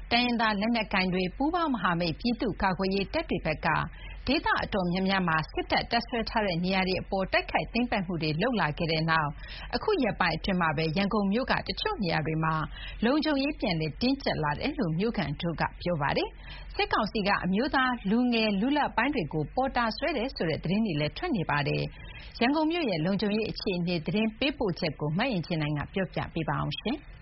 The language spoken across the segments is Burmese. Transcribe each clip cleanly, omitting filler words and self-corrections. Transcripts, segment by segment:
တိုင်းရင်းသားလက်နက်ကိုင်တွေပူးပေါင်းမဟာမိတ်ပြည်သူ့ကာကွယ်ရေးတပ်တွေဘက်ကဒေသအတော်များများမှာစစ်တပ်တပ်စွဲထားတဲ့နေရာတွေအပေါ်တိုက်ခိုက်သိမ်းပိုက်မှုတွေလုပ်လာခဲ့တဲ့နောက်အခုရက်ပိုင်းအတွင်းမှာပဲရန်ကုန်မြို့ကတချို့နေရာတွေမှာလုံခြုံရေးပြန်လည်တင်းကျပ်လာတယ်လို့မြို့ခံတို့ကပြောပါတယ်။စစ်ကောင်စီကအမျိုးသားလူငယ်လူလတ်ပိုင်းတွေကိုပေါ်တာဆွဲတယ်ဆိုတဲ့သတင်းတွေလည်းထွက်နေပါတယ်။ရန်ကုန်မြို့ရဲ့လုံခြုံရေးအခြေအနေသတင်းပေးပို့ချက်ကိုမအင်ကြင်းနိုင်ကပြောပြပေးပါမယ်။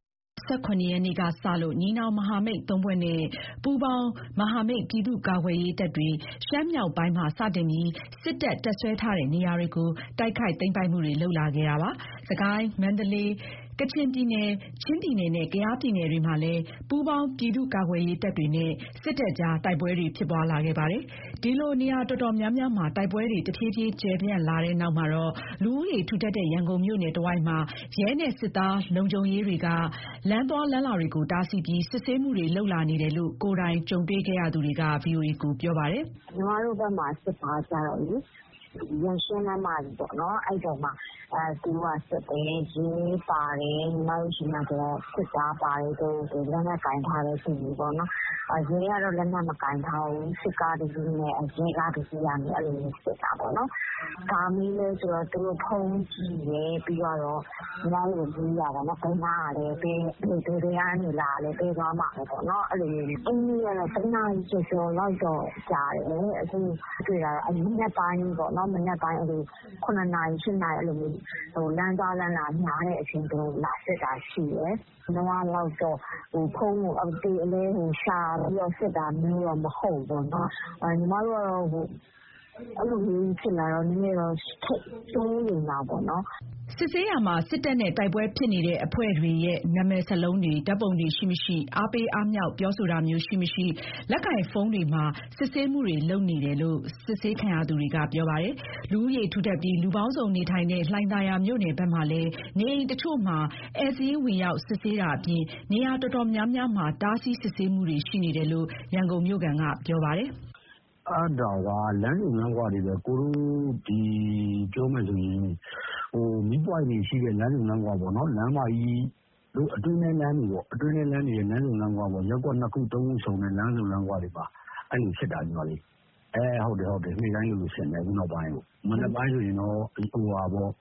17 ရက်နေ့ကစလို့ညီနောင်မဟာမိတ်3ဖွဲ့နဲ့ပူးပေါင်းမဟာမိတ်ပြည်သူ့ကာကွယ်ရေးတပ်တွေရှမ်းမြောက်ပိုင်းမှာစတင်ပြီးစစ်တပ်တပ်စွဲထားတဲ့နေရာတွေကိုတိုက်ခိုက်သိမ်းပိုက်မှုတွေလုပ်လာခဲ့တာပါ။စကိုင်း၊မန္တလေးကချင်ပြည်နယ်၊ချင်းပြည်နယ်နဲ့ကယားပြည်နယ်တွေမှာလည်းပူးပေါင်းပြည်သူ့ကာကွယ်ရေးတပ်တွေနဲ့စစ်တပ်ကြားတိုက်ပွဲတွေဖြစ်ပွားလာခဲ့ပါတယ်။ဒီလိုနေရာတော်တော်များများမှာတိုက်ပွဲတွေတဖြည်းဖြည်းကျယ်ပြန့်လာတဲ့နောက်မှာတော့လူဦးရေထူထပ်တဲ့ရန်ကုန်မြို့နယ်တဝိုက်မှာရဲနဲ့စစ်သားလုံခြုံရေးတွေကလမ်းသွားလမ်းလာတွေကိုတားဆီးပြီးစစ်ဆေးမှုတွေလုပ်လာနေတယ်လို့ကိုယ်တိုင်ကြုံတွေ့ခဲ့ရသူတွေက VOA ကိုပြောပါတယ်။ညီမတို့ဘက်မှာစစ်ပါကြတော့လေရန်ရှင်းလမ်းမှာပေါ့နော်အဲ့တော့မှသူကစစ်တယ်ရေးပါတယ်ညီမတို့ရှိမှတော့စစ်သားပါတယ်တို့လက်နက်ကင်ထားတဲ့သူတွေပေါ့နော်ရေးကတော့လက်နက်မကင်ထားဘူးစစ်ကားတစီးနဲ့ရေးကားတစီးရနေအဲ့လိုမျိုးစစ်တာပေါ့နော်ဒါမီးလဲဆိုတော့သူတို့ဖုံးကြည့်ရပြီးတော့ညီမတို့ကိုပြောရတာနော်ဘယ်နာလဲဘယ်တွေကနေလာလဲဘယ်သွားမှာလဲပေါ့နော်အဲ့လိုမျိုးအင်းကြီးကတော့တနားကြီးကျော်လောက်တော့ကြားတယ်အခုတွေ့တာအမနေ့ပိုင်းပေါ့နော်မနေ့ပိုင်းအဲ့လို9နာရီ10နာရီအဲ့လိုမျိုးလမ်းသွားလမ်းလာညားတဲ့အချိန်တို့လာစစ်တာရှိတယ်။တော့တော့ဖုန်းကိုအတေးလေးရှာပြီးတော့စစ်တာမျိုးတော့မဟုတ်ဘူးเนาะညီမတို့ကတော့အဲ့လိုမျိုးဖြစ်လာတော့နည်းနည်းတော့စိုးရိမ်တာပေါ့နော်စစ်ဆေးရမှာစစ်တပ်နဲ့တိုက်ပွဲဖြစ်နေတဲ့အဖွဲ့တွေရဲ့နာမည်စလုံးတွေဓာတ်ပုံတွေရှိမရှိအားပေးအားမြောက်ပြောဆိုတာမျိုးရှိမရှိလက်ကင်ဖုန်းတွေမှာစစ်ဆေးမှုတွေလုပ်နေတယ်လို့စစ်ဆေးခံရသူတွေကပြောပါတယ်။လူဦးရေထူထပ်ပြီးလူပေါင်းစုံနေထိုင်တဲ့လှိုင်သာယာမြို့နယ်ဘက်မှာလည်းနေအိမ်တချို့မှာဧည့်စာရင်းဝင်ရောက်စစ်ဆေးတာအပြင်နေရာတော်တော်များများမှာတားဆီးစစ်ဆေးမှုတွေရှိနေတယ်လို့ရန်ကုန်မြို့ခံကပြောပါတယ်။အဲ့ဒါကလမ်းစုံလမ်းကွာတွေပဲကိုတို့ဒီပြောမယ်ဆိုရင်မီးပွိုင်တွေရှိတဲ့လမ်းစုံလမ်းကွာပေါ့နော်လမ်းမကြီးတို့အတွင်းထဲလမ်းတွေပေါ့အတွင်းထဲလမ်းတွေရဲ့လမ်းစုံလမ်းကွာပေါ့ရက်ကွက်2ခု3ခုဆုံတဲ့လမ်းစုံလမ်းကွာတွေပါအဲ့လိုဖြစ်တာညီမလေးဟုတ်တယ်နေ့တိုင်းလိုဖြစ်နေခုနောက်ပိုင်းကိုမနေ့ပိုင်းဆိုရင်တော့ပေါ့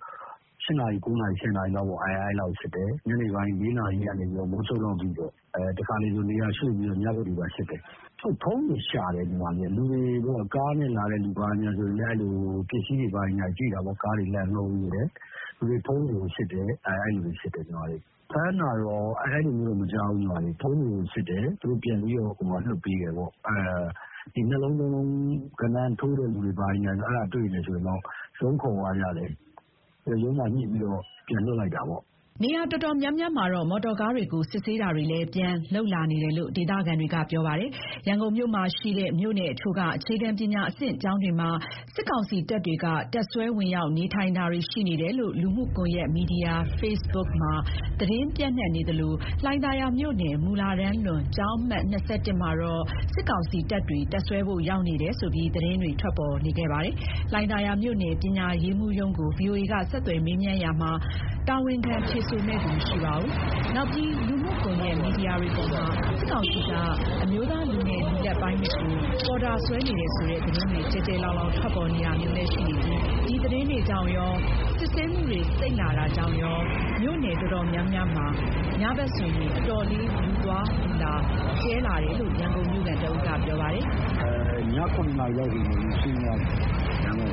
7နာရီ9နာရီ10နာရီလောက်ပေါ့အဲ့လောက်ဖြစ်တယ်ညနေပိုင်း4နာရီကနေပြီးတော့မိုးချုပ်လောက်ပြီးတော့တခါလေဆိုနေရာရွှေ့ပြီးတော့ညဘက်တွေပါဖြစ်တယ်ဖုံးတွေရှာတယ်ဒီမှာလူတွေပေါ့ကားနဲ့လာတဲ့လူပါညာဆိုရင်လည်းအဲ့လိုပစ္စည်းတွေပါညာကြည့်တာပေါ့ကားတွေလမ်းလို့ရတယ်လူတွေဖုံးတွေကိုစစ်တယ်အဲ့လိုဖြစ်တယ်ညီမလေးဖမ်းတာတော့အဲ့လိုမျိုးမကြောက်ဘူးညီမလေးဖုံးတွေကိုစစ်တယ်သူတို့ပြန်ပြီးတော့လွတ်ပေးတယ်ပေါ့ဒီနှလုံးသွင်းကနန်းထိုးတဲ့လူတွေပါညာအဲ့ဒါတွေ့နေဆိုရင်တော့ရုံးခုံသွားရတယ်ရုံးမှာညှိပြီးတော့ပြန်လွတ်လိုက်တာပေါ့နေရာတော်တော်များများမှာတော့မော်တော်ကားတွေကိုစစ်ဆေးတာတွေလည်းပြန်လုပ်လာနေတယ်လို့ဒေသခံတွေကပြောပါတယ်။ရန်ကုန်မြို့မှာရှိတဲ့မြို့နယ်အချို့ကအခြေခံပညာအဆင့်ကျောင်းတွေမှာစစ်ကောင်စီတပ်တွေကတပ်စွဲဝင်ရောက်နေထိုင်တာတွေရှိနေတယ်လို့လူမှုကွန်ရက်မီဒီယာ Facebook မှာသတင်းပြန့်နှံ့နေသလိုလှိုင်သာယာမြို့နယ်မူလာတန်းလွန်ကျောင်းမှတ်21မှာတော့စစ်ကောင်စီတပ်တွေတပ်စွဲဖို့ရောက်နေတယ်ဆိုပြီးသတင်းတွေထွက်ပေါ်နေခဲ့ပါတယ်။လှိုင်သာယာမြို့နယ်ပညာရေးမှူးရုံးကို VOA ကဆက်သွယ်မေးမြန်းရာမှာတာဝန်ခံဖြေဆိုမဲ့သူမရှိပါဘူး။နောက်ပြီးလူမှုကွန်ရက်မီဒီယာတွေပေါ်မှာစစ်ကောင်စီကအမျိုးသားလူငယ်လူလက်ပိုင်းတွေကိုပေါ်တာဆွဲနေတယ်ဆိုတဲ့သတင်းတွေကြဲလောင်ထွက်ပေါ်နေတာမျိုးလည်းရှိနေပြီးဒီသတင်းတွေကြောင့်ရောစစ်ဆေးမှုတွေစိတ်လာတာကြောင့်ရောမြို့နယ်တော်တော်များများမှာညဘက်ဆိုရင်အတော်လေးလူသွားလူလာကျဲလာတယ်လို့ရန်ကုန်မြို့ကန်တအုပ်ကပြောပါတယ်။ည9နာရီလောက်ဒီလိုရှင်းရတယ်။ည9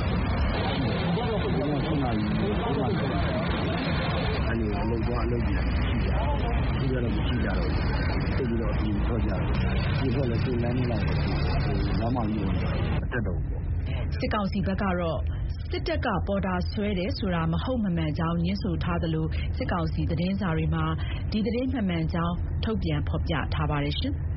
နာရီအလုပ်သွားအလုပ်ကြီးရှိကြတယ်။ဒီကတော့မရှိကြတော့ဘူး။ပြီးတော့ဒီထွက်ကြတယ်။ဒီထွက်လည်းသူ့လမ်းနေလိုက်လမ်းမကြီးအတက်တော့ပေါ့။စစ်ကောင်စီဘက်ကတော့စစ်တပ်ကပေါ်တာဆွဲတယ်ဆိုတာမဟုတ်မမှန်ကြောင်းညှင်းဆိုထားသလိုစစ်ကောင်စီသတင်းစာတွေမှာဒီသတင်းမှန်ကြောင်းထုတ်ပြန်ဖော်ပြထားပါတယ်ရှင်။